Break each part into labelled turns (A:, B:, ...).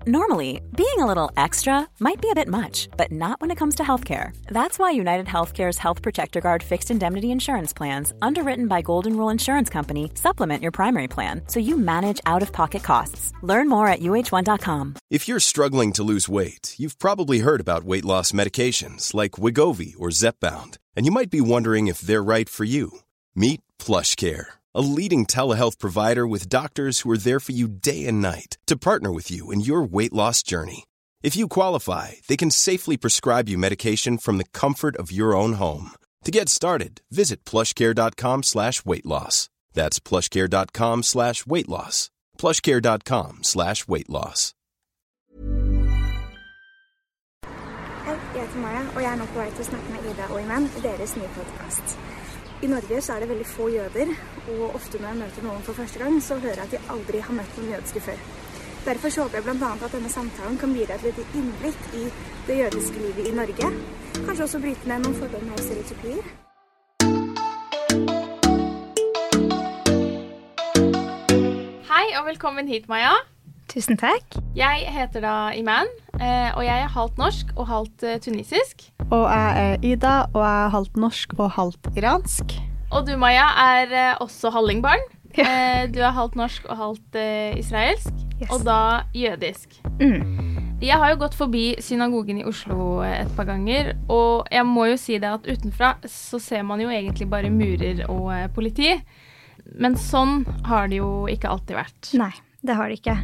A: Normally, being a little extra might be a bit much, but not when it comes to healthcare. That's why United Healthcare's Health Protector Guard fixed indemnity insurance plans, underwritten by Golden Rule Insurance Company, supplement your primary plan so you manage out-of-pocket costs. Learn more at uh1.com.
B: If you're struggling to lose weight, you've probably heard about weight loss medications like Wegovy or Zepbound, and you might be wondering if they're right for you. Meet PlushCare, a leading telehealth provider with doctors who are there for you day and night to partner with you in your weight loss journey. If you qualify, they can safely prescribe you medication from the comfort of your own home. To get started, visit plushcare.com/weightloss. That's plushcare.com/weightloss. plushcare.com/weightloss.
C: Hei, jeg heter Maja, og jeg nå på vei til å snakke med Ida og Iman i deres nye podcast. I Norge så det veldig få jøder, og ofte når jeg møter noen for første gang, så hører jeg at de aldri har møtt noen jødiske før. Derfor så håper jeg blant annet at denne samtalen kan bidra til et innblikk i det jødiske livet i Norge. Kanskje også bryte ned noen fordommer og stereotypier.
D: Hei og velkommen hit, Maja.
C: Tusen takk.
D: Jeg heter da Iman, og jeg halvt norsk og halvt tunisisk.
E: Og jeg Ida, og jeg halvt norsk og halvt iransk.
D: Og du, Maja, også hallingbarn. Ja. Du halvt norsk og halvt israelsk, yes. Og da jødisk. Jeg har jo gått forbi synagogen i Oslo et par ganger, og jeg må jo si det at utenfra så ser man jo egentlig bare murer og politi. Men sånn har det jo ikke alltid vært.
C: Nei, det har det ikke.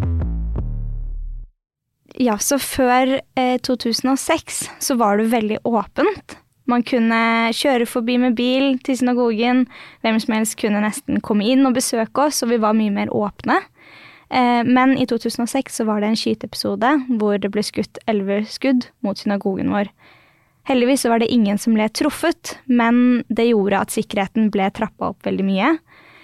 C: Ja, så før 2006 så var det veldig åpent. Man kunne kjøre forbi med bil til synagogen. Hvem som helst kunne nesten komme inn og besøke oss, og vi var mye mer åpne. Men i 2006 så var det en skyteepisode hvor det ble skutt 11 skudd mot synagogen vår. Heldigvis så var det ingen som ble truffet, men det gjorde at sikkerheten ble trappet opp veldig mye.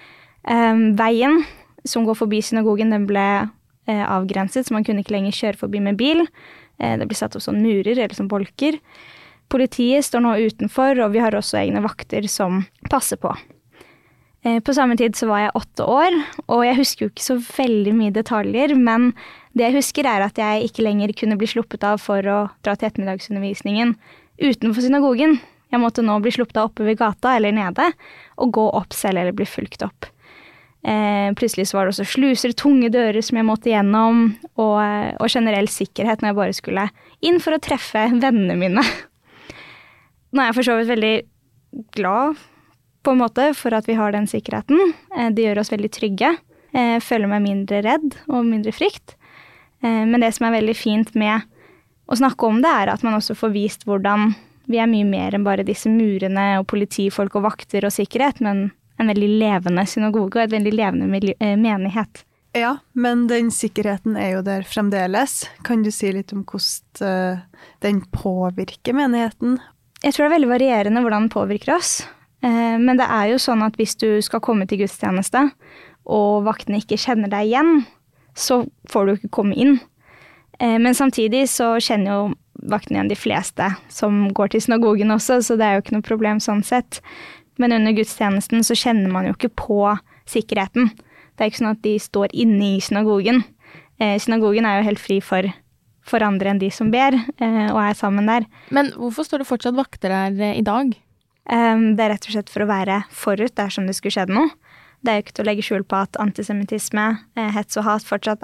C: Veien som går forbi synagogen, den ble avgrenset, så man kunne ikke lenger kjøre forbi med bil. Det ble satt opp sånn murer eller sånn bolker. Politiet står nå utenfor, og vi har også egne vakter som passer på. På samme tid så var jeg 8 år, og jeg husker jo ikke så veldig mye detaljer, men det jeg husker at jeg ikke lenger kunne bli sluppet av for å dra til ettermiddagsundervisningen utenfor synagogen. Jeg måtte nå bli sluppet av oppe ved gata eller nede, og gå opp selv eller bli fulgt opp. Plutselig så var det også sluser, tunge dører som jeg måtte gjennom, og generell sikkerhet når jeg bare skulle inn for å treffe vennene mine. Nå er jeg for så vidt veldig glad på en måte for at vi har den sikkerheten. Det gjør oss veldig trygge. Jeg føler meg mindre redd og mindre frykt. Men det som er veldig fint med å snakke om det at man også får vist hvordan vi er mye mer enn bare disse murene og politifolk og vakter og sikkerhet, men en veldig levende synagoge og et veldig levende menighet.
E: Ja, men den sikkerheten jo der fremdeles. Kan du si litt om hvordan den påvirker menigheten?
C: Jeg tror det veldig varierende hvordan den påvirker oss. Men det jo sånn at hvis du skal komme til gudstjeneste, og vaktene ikke kjenner deg igjen, så får du ikke komme inn. Men samtidig så kjenner jo vaktene igjen de fleste som går til synagogen også, så det jo ikke noe problem sånn sett. Men under gudstjenesten så kjenner man jo ikke på sikkerheten. Det ikke sånn at de står inne i synagogen. Synagogen jo helt fri for andre enn de som ber, og sammen der.
D: Men hvorfor står det fortsatt vakter der i dag?
C: Det rett og slett for å være forut dersom det skulle skjedd noe. Det jo ikke til å legge skjul på at antisemittisme, hets og hat fortsatt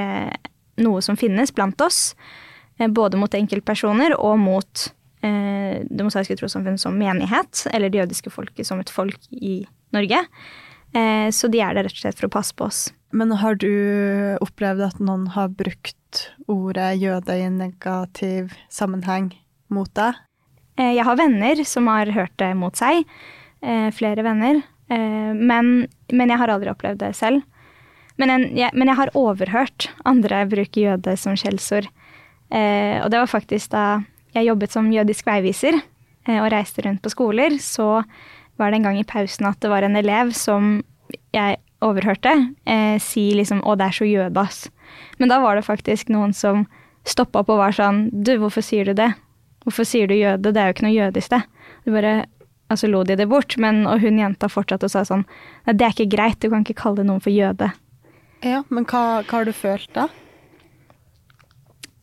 C: noe som finnes blant oss, både mot enkeltpersoner og mot det mosaiske trossamfunn som menighet, eller det jødiske folket som et folk i Norge. Så de det rett og slett for å passe på oss.
E: Men har du opplevd at noen har brukt ordet jøde i en negativ sammenheng mot deg?
C: Jeg har venner som har hørt det mot seg, flere venner, men jeg har aldri opplevd det selv. Men jeg har overhørt andre bruke jøde som skjellsord. Og det var faktisk da jeg jobbet som jødisk veiviser og reiste rundt på skoler, så var det en gang i pausen at det var en elev som jeg overhørte si liksom, å det så jødas. Men da var det faktisk noen som stoppet opp og var sånn, du, hvorfor sier du det? Hvorfor sier du jøde? Det jo ikke noe jødisk det. Du bare, altså lo de det bort, og hun jenta fortsatte og sa sånn, nei, det ikke greit, du kan ikke kalle noen for jøde.
E: Ja, men hva har du følt da?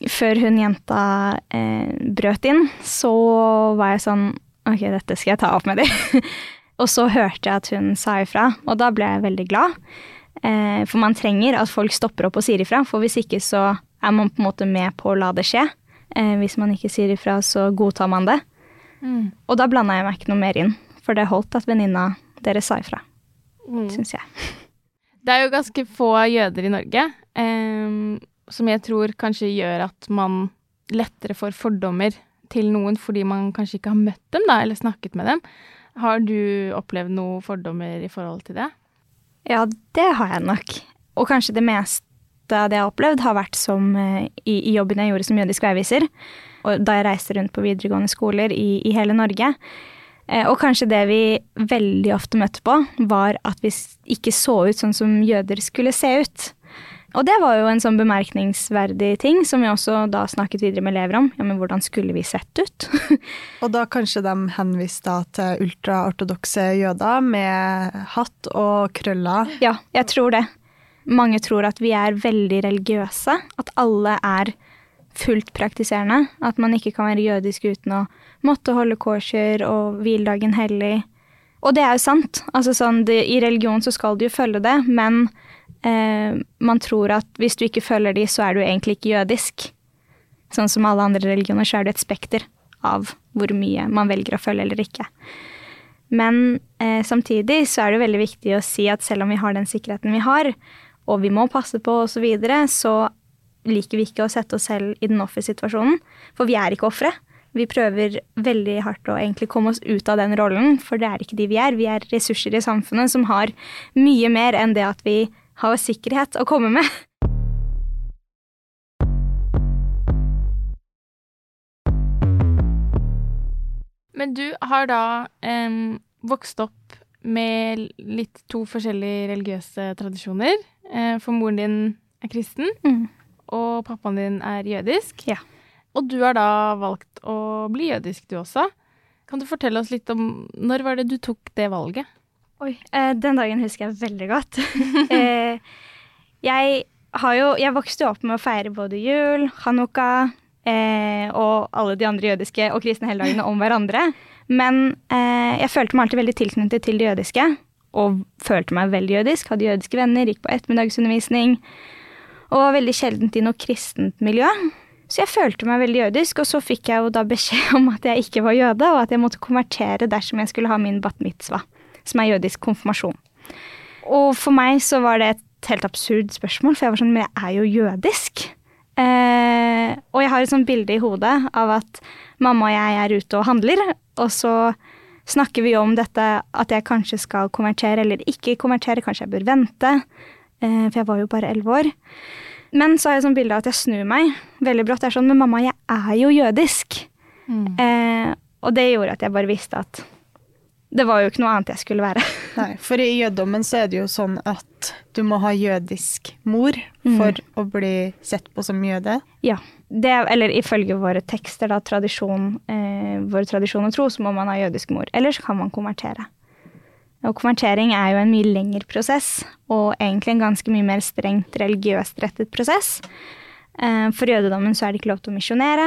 C: før hun jenta brøt inn, så var jeg sånn, ok, dette skal jeg ta opp med dem. Og så hørte jeg at hun sa ifra, og da ble jeg veldig glad. For man trenger at folk stopper opp og sier ifra, for hvis ikke så er man på en måte med på å la det skje. Hvis man ikke sier ifra, så godtar man det. Og da blandet jeg meg ikke noe mer inn, for det holdt at venninna deres sa ifra, synes jeg.
D: Det er jo ganske få jøder i Norge, som jeg tror kanskje gjør at man lettere får fordommer til noen, fordi man kanskje ikke har møtt dem da, eller snakket med dem. Har du opplevd noen fordommer i forhold til det?
C: Ja, det har jeg nok. Og kanskje det meste av det jeg har opplevd har vært som i jobben jeg gjorde som jødisk veiviser, og da jeg reiste rundt på videregående skoler i hele Norge. Og kanskje det vi veldig ofte møtte på, var at vi ikke så ut sånn som jøder skulle se ut. Og det var jo en sånn bemerkningsverdig ting, som vi også da snakket videre med elever om. Ja, men hvordan skulle vi sett ut?
E: Og da kanskje de henviste til ultraortodokse jøder med hatt og krøller?
C: Ja, jeg tror det. Mange tror at vi er veldig religiøse, at alle er fullt praktiserende, at man ikke kan være jødisk uten å måtte holde kosher og hviledagen hellig. Og det er jo sant. Altså sånn, i religion så skal du jo følge det, men man tror at hvis du ikke følger de, så er du egentlig ikke jødisk. Sånn som alle andre religioner, så er det et spekter av hvor mye man velger å følge eller ikke. Men samtidig så er det veldig viktig å si at selv om vi har den sikkerheten vi har, og vi må passe på og så videre, så liker vi ikke å sette oss selv i den offersituasjonen, for vi er ikke offre. Vi prøver veldig hardt å egentlig komme oss ut av den rollen, for det er ikke de vi er. Vi er ressurser i samfunnet som har mye mer enn det at vi har sikkerhet å komme med.
D: Men du har da vokst opp med litt to forskjellige religiøse tradisjoner. For moren din er kristen, og pappaen din er jødisk.
C: Ja.
D: Og du har da valgt å bli jødisk du også. Kan du fortelle oss litt om når var det du tok det valget?
C: Oi, den dagen husker jeg veldig godt. Jeg vokste jo opp med å feire både jul, Hanukka og alle de andre jødiske og kristne helligdagene om hverandre. Men jeg følte meg alltid veldig tilknyttet til det jødiske, og følte meg veldig jødisk, hadde jødiske venner, gikk på ettermiddagsundervisning, og var veldig sjeldent i noe kristent miljø. Så jeg følte meg veldig jødisk, og så fikk jeg jo da beskjed om at jeg ikke var jøde, og at jeg måtte konvertere dersom jeg skulle ha min bat mitzvah, som er jødisk konfirmasjon. Og for meg så var det et helt absurd spørsmål, for jeg var sånn, men jeg er jo jødisk. Og jeg har et sånt bilde i hodet av at mamma og jeg er ute og handler, og så snakker vi om dette at jeg kanskje skal konvertere eller ikke konvertere, kanskje jeg bør vente, for jeg var jo bare 11 år. Men så har jeg et sånt bilde av at jeg snur meg veldig brått. Det er sånn, men mamma, jeg er jo jødisk. Og det gjorde at jeg bare visste at det var jo ikke noe annet jeg skulle være.
E: Nei, for i jødommen så er det jo sånn at du må ha jødisk mor for å bli sett på som jøde.
C: Ja, eller ifølge våre tekster, da, vår tradisjon og tro, så må man ha jødisk mor. Ellers kan man konvertere. Og konvertering er jo en mye lengre prosess, og egentlig en ganske mye mer strengt religiøst rettet prosess. For jødedommen så er det ikke lov til å misjonere,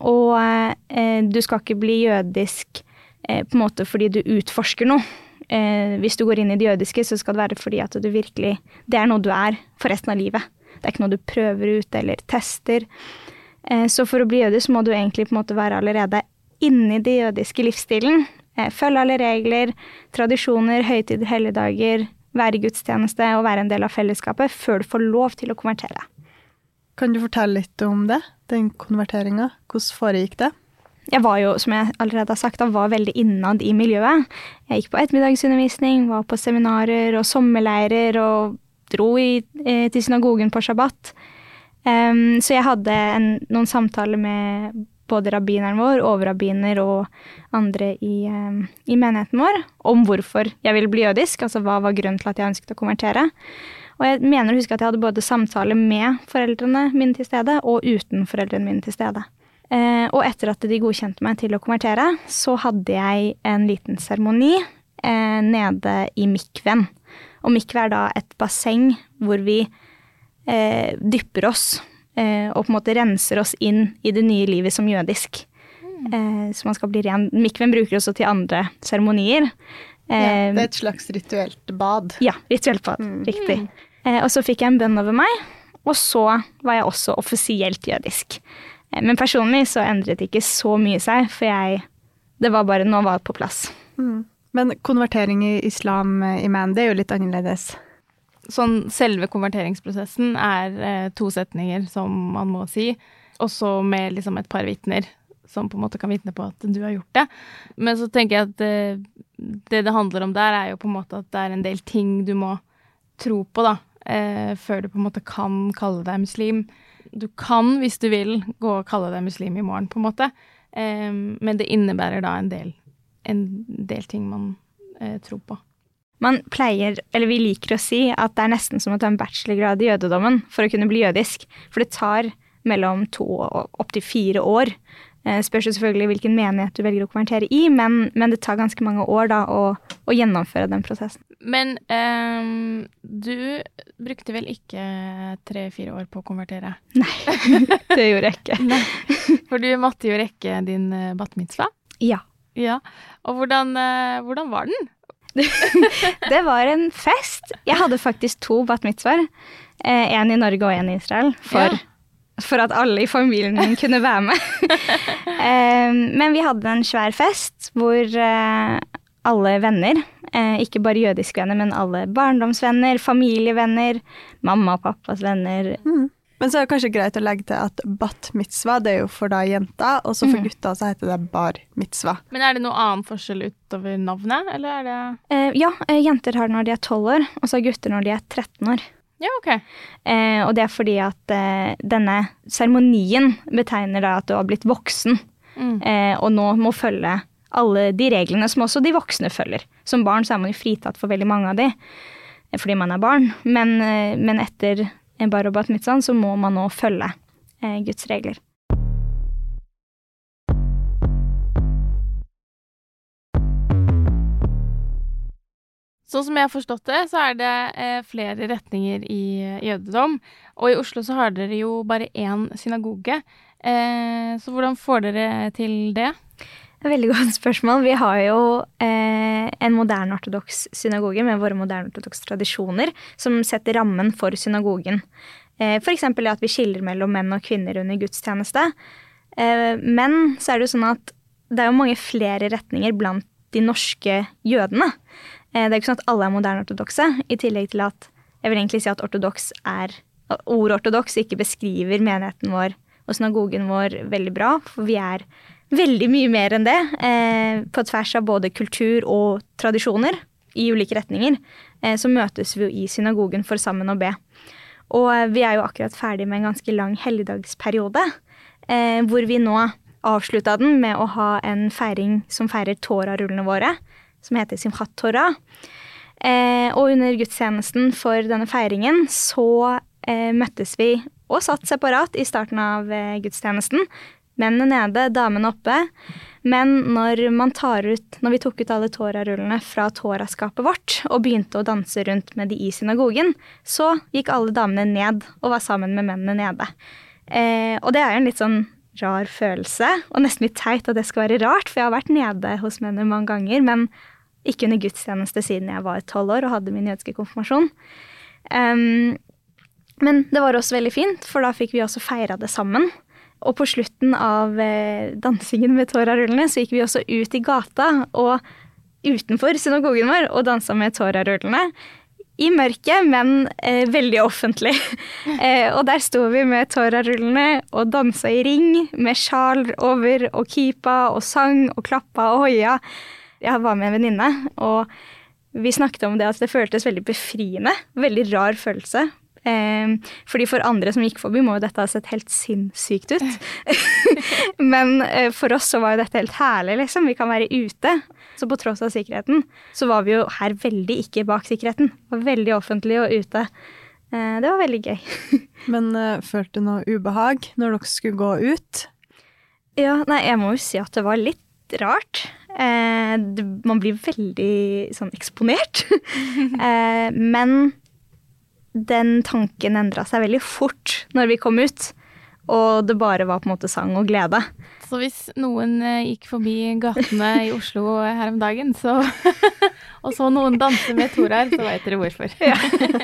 C: og du skal ikke bli jødisk på en måte fordi du utforsker noe. Hvis du går inn i det jødiske, så skal det være fordi at du virkelig, det er noe du er for resten av livet. Det er ikke noe du prøver ut eller tester. Så for å bli jødisk må du egentlig på en måte være allerede inne i det jødiske livsstilen. Følge alle regler, tradisjoner, høytider, helligdager, være i gudstjeneste og være en del av fellesskapet før du får lov til å konvertere.
E: Kan du fortelle litt om det, den konverteringen? Hvordan foregikk det?
C: Jeg var jo, som jeg allerede har sagt, var veldig innad i miljøet. Jeg gikk på ettermiddagsundervisning, var på seminarer og sommerleirer og dro til synagogen på shabbat. Så jeg hadde noen samtaler med både rabbineren vår, overrabbiner og andre i menigheten vår om hvorfor jeg ville bli jødisk, altså hva var grunnen til at jeg ønsket å konvertere. Og jeg mener å huske at jeg hadde både samtaler med foreldrene mine til stede og uten foreldrene mine til stede. Og etter at de godkjente meg til å konvertere, så hadde jeg en liten seremoni nede i mikven. Og mikve er da et basseng hvor vi dypper oss og på en måte renser oss inn i det nye livet som jødisk. Så man skal bli ren. Mikven bruker også til andre seremonier.
E: Det et slags rituelt bad.
C: Ja, rituelt bad, riktig. Og så fikk jeg en bønn over meg, og så var jeg også offisielt jødisk. Men personlig så endret det ikke så mye seg, for det var bare nå var på plass.
E: Men konvertering i islam, Iman, det jo litt annerledes.
D: Sånn, selve konverteringsprosessen 2 setninger som man må si, og så med liksom et par vitner som på en måte kan vitne på at du har gjort det. Men så tenker jeg at det handler om der jo på en måte at det en del ting du må tro på da, før du på en måte kan kalle deg muslim. Du kan, hvis du vil, gå og kalle deg muslim i morgen på en måte, men det innebærer da en del ting man tror på.
C: Man pleier, eller vi liker å si, at det nesten som å ta en bachelorgrad i jødedommen for å kunne bli jødisk. For det tar mellom 2 og opp til 4 år. Spørs selvfølgelig hvilken menighet du velger å konvertere i, men det tar ganske mange år da å gjennomføre den prosessen.
D: Men du brukte vel ikke 3-4 år på å konvertere?
C: Nei, det gjorde jeg ikke.
D: Nei. For du måtte jo rekke din bat mitzvah?
C: Ja.
D: Ja. Og hvordan var den?
C: Det var en fest. Jeg hadde faktisk 2 bat mitzvaher. En i Norge og en i Israel. For at alle i familien min kunne være med. Men vi hadde en svær fest hvor alle venner, ikke bare jødiske venner, men alle barndomsvenner, familievenner, mamma og pappas venner.
E: Men så det kanskje greit å legge til at bat mitzvah, det jo for da jenter, og så for gutta så heter det bar mitzvah.
D: Men det noe annen forskjell utover navnet, eller det?
C: Ja, jenter har det når de 12 år, og så har gutter når de 13 år.
D: Ja, ok.
C: Og det fordi at denne seremonien betegner da at du har blitt voksen, og nå må følge alle de reglene som også de voksne følger. Som barn så man jo fritatt for veldig mange av de, fordi man barn, men etter bar og bat mitzvah, så må man nå følge Guds regler.
D: Sånn som jeg har forstått det, så det flere retninger i jødedom, og i Oslo så har dere jo bare 1 synagoge. Så hvordan får dere til det?
C: Veldig godt spørsmål. Vi har jo en moderne ortodoks synagoge med våre moderne ortodoks tradisjoner som setter rammen for synagogen. For eksempel at vi skiller mellom menn og kvinner under gudstjeneste. Men så det jo sånn at det jo mange flere retninger blant de norske jødene. Det ikke sånn at alle moderne ortodokse, i tillegg til at jeg vil egentlig si at ordet ortodoks ikke beskriver menigheten vår og synagogen vår veldig bra, for vi veldig mye mer enn det, på tvers av både kultur og tradisjoner i ulike retninger, så møtes vi jo i synagogen for sammen å be. Og vi jo akkurat ferdig med en ganske lang helligdagsperiode, hvor vi nå avsluttet den med å ha en feiring som feirer Torah-rullene våre, som heter Simchat Torah. Og under gudstjenesten for denne feiringen så møttes vi og satt separat i starten av gudstjenesten, mennene nede, damene oppe. Men når vi tok ut alle Torah-rullene fra Torah-skapet vårt og begynte å danse rundt med de i synagogen, så gikk alle damene ned og var sammen med mennene nede. Og det jo en litt sånn rar følelse, og nesten litt teit at det skal være rart, for jeg har vært nede hos mennene mange ganger, men ikke under gudstjeneste siden jeg var 12 år og hadde min jødiske konfirmasjon. Men det var også veldig fint, for da fikk vi også feire det sammen. Og på slutten av dansingen med Torah-rullene så gikk vi også ut i gata og utenfor synagogen vår og danset med Torah-rullene. I mørket, men veldig offentlig. Og der stod vi med Torah-rullene og danset i ring med sjal over og kipa og sang og klappa og hoia. Jeg var med en venninne, og vi snakket om det at det føltes veldig befriende. Veldig rar følelse. Fordi for andre som gikk forbi må jo dette ha sett helt sinnssykt ut. Men for oss så var jo dette helt herlig, liksom. Vi kan være ute. Så på tross av sikkerheten, så var vi jo her veldig ikke bak sikkerheten. Det var veldig offentlig og ute. Det var veldig gøy.
E: Men følte du noe ubehag når dere skulle gå ut?
C: Ja, nei, jeg må jo si at det var litt rart. Man blir veldig sånn eksponert. Men den tanken endret seg veldig fort når vi kom ut. og det bare var på en måte sang og glede.
D: Så hvis noen gikk forbi gatene i Oslo her om dagen, så, og så noen danse med Torær, så vet dere hvorfor. Ja.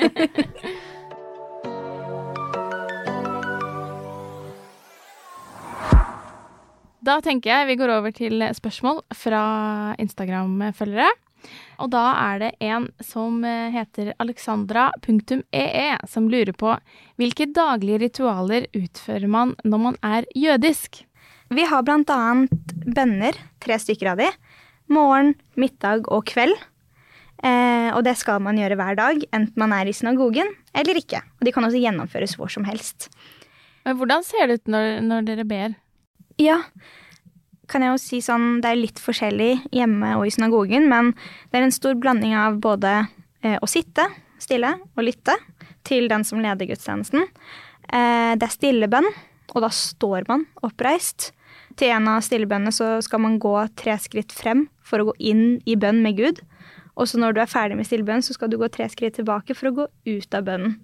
D: Da tenker jeg vi går over til spørsmål fra Instagram-følgere. Og da det en som heter Alexandra.ee som lurer på hvilke daglige ritualer utfører man når man jødisk?
C: Vi har blant annet bønner, 3 stykker av de, morgen, middag og kveld. Og det skal man gjøre hver dag, enten man i synagogen eller ikke. Og de kan også gjennomføres hvor som helst.
D: Men hvordan ser det ut når dere ber?
C: Ja, kan jeg jo si sånn, det litt forskjellig hjemme og i synagogen, men det en stor blanding av både å sitte stille og lytte til den som leder gudstjenesten. Det stillebønn, og da står man oppreist. Til en av stillebønnene så skal man gå 3 skritt frem for å gå inn i bønn med Gud. Og så når du ferdig med stillebønn, så skal du gå 3 skritt tilbake for å gå ut av bønnen.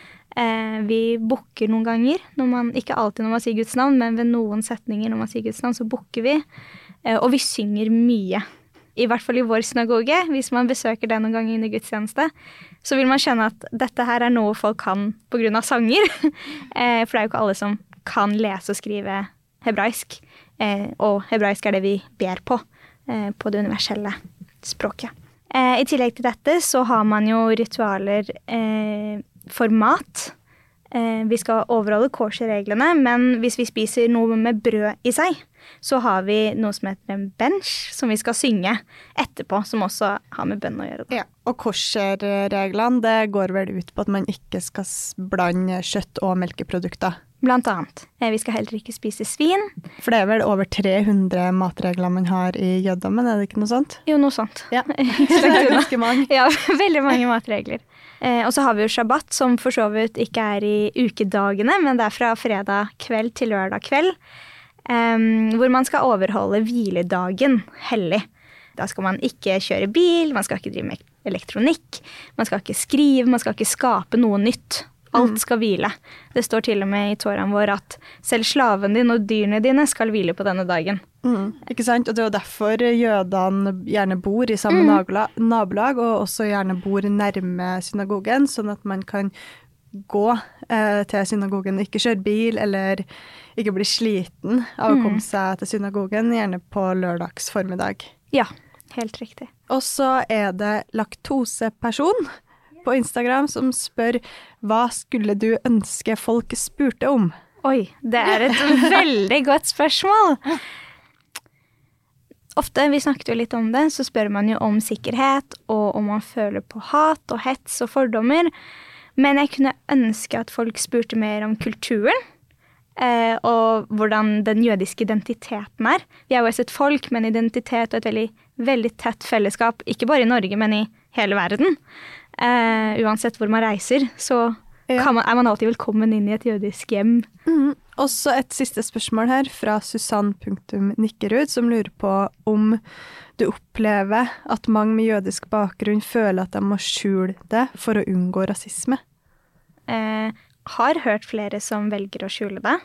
C: Vi bukker noen ganger, ikke alltid når man sier Guds navn, men ved noen setninger når man sier Guds navn, så bukker vi. Og vi synger mye. I hvert fall i vår synagoge, hvis man besøker det noen ganger under gudstjeneste, så vil man kjenne at dette her noe folk kan på grunn av sanger. For det jo ikke alle som kan lese og skrive hebraisk. Og hebraisk det vi ber på det universelle språket. I tillegg til dette så har man jo ritualer for mat. Vi skal overholde kosher-reglene, men hvis vi spiser noe med brød i seg, så har vi noe som heter en bench, som vi skal synge etterpå, som også har med bønn å gjøre.
E: Ja, og kosher-reglene, det går vel ut på at man ikke skal blande kjøtt og melkeprodukter.
C: Blant annet. Vi skal heller ikke spise svin.
E: For det vel over 300 matregler man har i jødommen, det ikke noe sånt?
C: Jo, noe sånt.
E: Ja, det ganske mange.
C: Ja, veldig mange matregler. Og så har vi jo shabbat, som for så vidt ikke i ukedagene, men det fra fredag kveld til lørdag kveld, hvor man skal overholde hviledagen hellig. Da skal man ikke kjøre bil, man skal ikke drive med elektronikk, man skal ikke skrive, man skal ikke skape noe nytt. Alt skal hvile. Det står til og med i Toraen vår at selv slaven din og dyrene dine skal hvile på denne dagen.
E: Ikke sant? Og det jo derfor jødene gjerne bor i samme nabolag, og også gjerne bor nærme synagogen, sånn at man kan gå til synagogen og ikke kjøre bil, eller ikke bli sliten av å komme seg til synagogen, gjerne på lørdags formiddag.
C: Ja, helt riktig.
E: Og så det laktoseperson på Instagram som spør hva skulle du ønske folk spurte om?
C: Oi, det et veldig godt spørsmål. Ofte, vi snakket jo litt om det, så spør man jo om sikkerhet, og om man føler på hat og hets og fordommer. Men jeg kunne ønske at folk spurte mer om kulturen, og hvordan den jødiske identiteten Vi jo også et folk med en identitet og et veldig, veldig tett fellesskap, ikke bare i Norge, men i hele verden. Uansett hvor man reiser, så man alltid velkommen inn i et jødisk hjem.
E: Også et siste spørsmål her fra Susann.Nikkerud, som lurer på om du opplever at mange med jødisk bakgrunn føler at de må skjule det for å unngå rasisme.
C: Har hørt flere som velger å skjule det.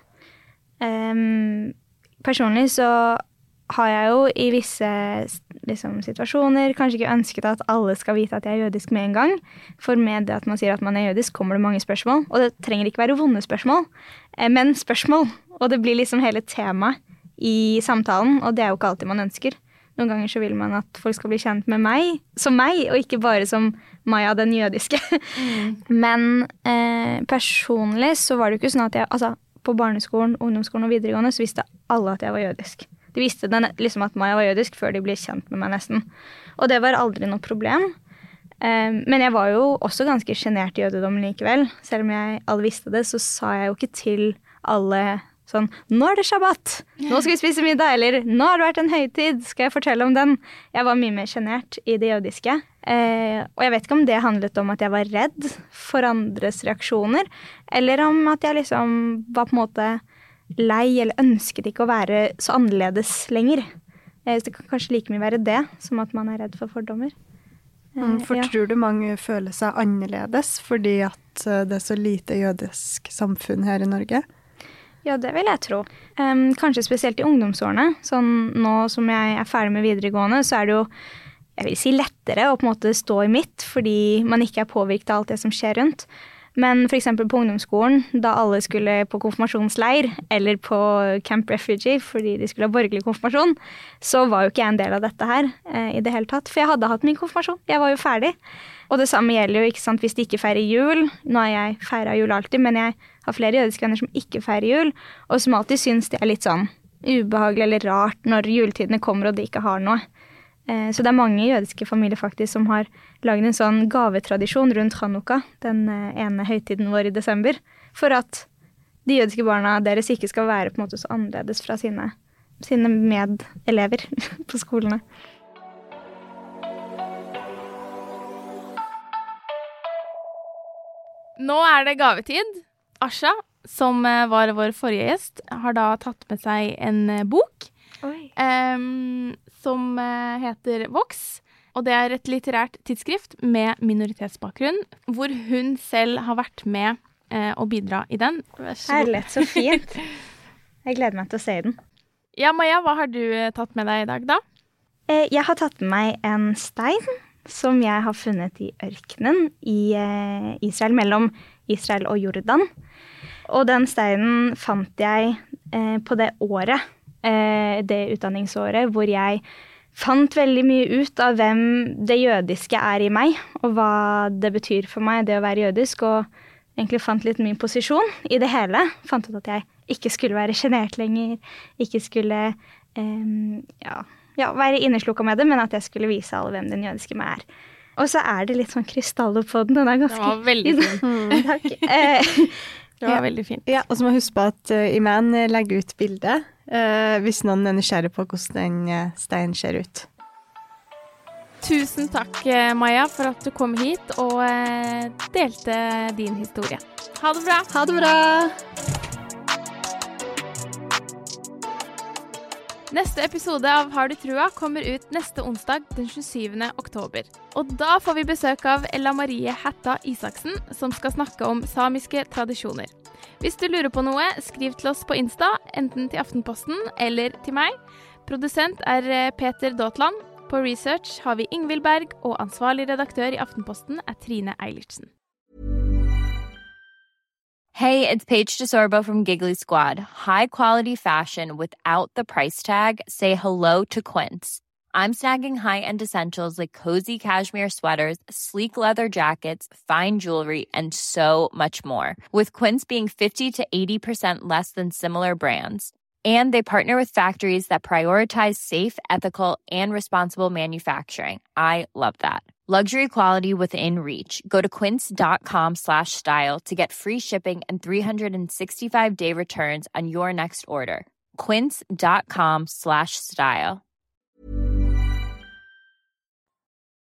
C: Personlig så har jeg jo i visse situasjoner kanskje ikke ønsket at alle skal vite at jeg jødisk med en gang. For med det at man sier at man jødisk, kommer det mange spørsmål. Og det trenger ikke være vonde spørsmål, men spørsmål. Og det blir hele temaet i samtalen, og det jo ikke alltid man ønsker. Noen ganger så vil man at folk skal bli kjent med meg, som meg, og ikke bare som Maja den jødiske. Men personlig så var det jo ikke sånn at jeg, på barneskolen, ungdomsskolen og videregående, så visste alle at jeg var jødisk. De visste at Maja var jødisk før de ble kjent med meg nesten. Og det var aldri noe problem. Men jeg var jo også ganske genert i jødedommen likevel. Selv om alle visste det, så sa jeg jo ikke til alle sånn, nå det shabbat, nå skal vi spise middag, eller nå har det vært en høytid, skal jeg fortelle om den? Jeg var mye mer genert i det jødiske. Og jeg vet ikke om det handlet om at jeg var redd for andres reaksjoner, eller om at jeg var på en måte lei eller ønsket ikke å være så annerledes lenger. Så det kan kanskje like mye være det, som at man redd for fordommer.
E: Tror du mange føler seg annerledes fordi at det så lite jødisk samfunn her i Norge?
C: Ja, det vil jeg tro. Kanskje spesielt i ungdomsårene. Sånn nå som jeg ferdig med videregående, så det jo, jeg vil si lettere å på en måte stå i mitt, fordi man ikke påvirket av alt det som skjer rundt. Men for eksempel på ungdomsskolen, da alle skulle på konfirmasjonsleir, eller på Camp Refugee, fordi de skulle ha borgerlig konfirmasjon, så var jo ikke jeg en del av dette her i det hele tatt. For jeg hadde hatt min konfirmasjon, jeg var jo ferdig. Og det samme gjelder jo, ikke sant, hvis de ikke feirer jul. Nå har jeg feiret jul alltid, men jeg har flere jødiske venner som ikke feirer jul, og som alltid synes det litt sånn ubehagelig eller rart når juletidene kommer og de ikke har noe. Så det mange jødiske familier faktisk som har laget en sånn gavetradisjon rundt Chanukka, den ene høytiden vår i desember, for at de jødiske barna deres ikke skal være på en måte så annerledes fra sine medelever på skolene.
D: Nå det gavetid. Asha, som var vår forrige gjest, har da tatt med seg en bok som heter Vox. Og det et litterært tidsskrift med minoritetsbakgrunn, hvor hun selv har vært med å bidra i den.
C: Herlig, så fint. Jeg gleder meg til å se den.
D: Ja, Maja, hva har du tatt med deg i dag da?
C: Jeg har tatt med meg en stein som jeg har funnet i ørkenen i Israel, mellom Israel og Jordan. Og den steinen fant jeg på det året, det utdanningsåret, hvor jeg fant veldig mye ut av hvem det jødiske i meg, og hva det betyr for meg, det å være jødisk, og egentlig fant litt min posisjon i det hele. Fant ut at jeg ikke skulle være genert lenger, ikke skulle være inneslukket med det, men at jeg skulle vise alle hvem den jødiske meg Og så det litt sånn krystaller på den. Den ganske...
D: Det var veldig fin.
C: Takk.
D: Det var veldig fint.
E: Ja, og så må jeg huske på at Iman legger ut bildet, hvis noen nysgjerrig på hvordan den steinen ser ut.
D: Tusen takk, Maja, for at du kom hit og delte din historie. Ha det bra!
E: Ha det bra!
D: Neste episode av Har du trua kommer ut neste onsdag den 27. oktober. Og da får vi besøk av Ella Marie Hætta Isaksen, som skal snakke om samiske tradisjoner. Hvis du lurer på noe, skriv til oss på Insta, enten til Aftenposten eller til meg. Produsent Peter Daatland. På research har vi Ingvild Berg, og ansvarlig redaktør i Aftenposten Trine Eilertsen.
F: Hey, it's Paige DeSorbo from Giggly Squad. High quality fashion without the price tag. Say hello to Quince. I'm snagging high-end essentials like cozy cashmere sweaters, sleek leather jackets, fine jewelry, and so much more. With Quince being 50 to 80% less than similar brands. And they partner with factories that prioritize safe, ethical, and responsible manufacturing. I love that. Luxury quality within reach. Go to quince.com/style to get free shipping and 365-day returns on your next order. Quince.com/style.